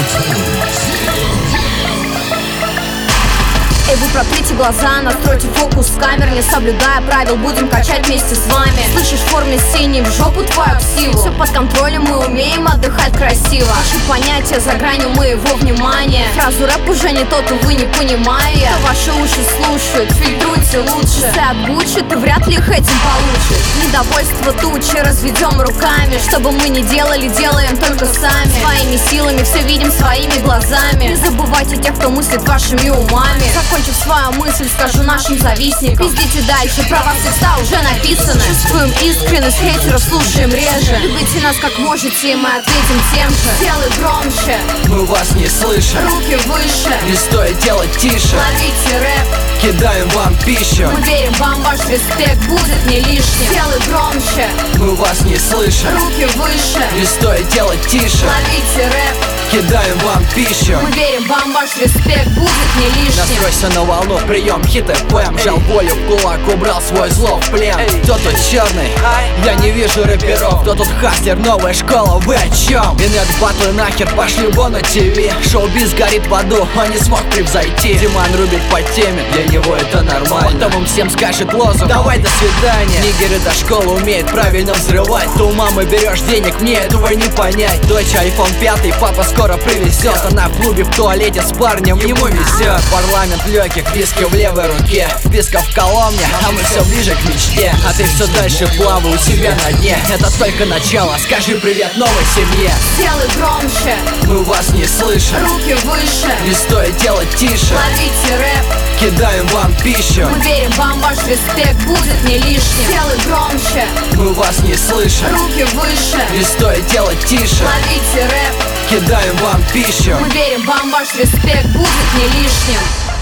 Эй, вы протрите глаза, настройте фокус камер. Не соблюдая правил, будем качать вместе с вами. Слышишь, в форме синей, в жопу твою ксиву. Все под контролем, мы умеем отдыхать красиво. Ваши понятия за гранью моего внимания. Фразу рэп уже не тот, увы, не понимаю я. Кто ваши уши слушают, фильтруйте лучше. Часы от Гуччи, ты вряд ли их этим получишь. Недовольство тучи разведем руками. Что бы мы ни делали, делаем только сами. Своими силами все видим своими глазами. Не забывайте тех, кто мыслит вашими умами. Закончив свою мысль, скажу нашим завистникам: пиздите дальше, про вас текста уже написаны. Чувствуем искренность, хейтеров слушаем реже. Любите нас как можете, и мы ответим тем же. Делай громче, мы вас не слышим. руки выше, Не стоит делать тише. ловите рэп, Кидаем вам пищу. мы верим вам, ваш респект будет не лишним. Делай громче, Мы вас не слышим. руки выше, Не стоит делать тише. ловите рэп, Кидаем вам пищу. мы верим вам, ваш респект будет не лишним. Настройся на волну, прием, хит ФМ. Жал волю в кулак, убрал свой зло в плен. Кто тут черный? Я не вижу рэперов. Кто тут хастер, новая школа, вы о чем? Инет батлы нахер, пошли вон на ТВ. Шоу-биз горит в аду, он не смог превзойти. Диман рубит по теме, для него это нормально. Потом им всем скажет лозунг: давай, до свидания. Нигеры до школы умеют правильно взрывать. То у мамы берешь денег, мне этого не понять. Дочь iPhone 5, папа скоро привезет. Она в клубе в туалете с парнем, ему везет. Парламент легких, виски в левой руке, виска в Коломне, а мы все ближе к мечте. А ты все дальше плавай у себя на дне. Это только начало, скажи привет новой семье. Делай громче, Мы вас не слышим. руки выше, Не стоит делать тише. ловите рэп, Кидаем вам пищу. мы верим вам, ваш респект будет не лишним. Делай громче, Мы вас не слышим. руки выше, Не стоит делать тише. ловите рэп, Кидаем вам пищу. мы верим вам, ваш респект будет не лишним.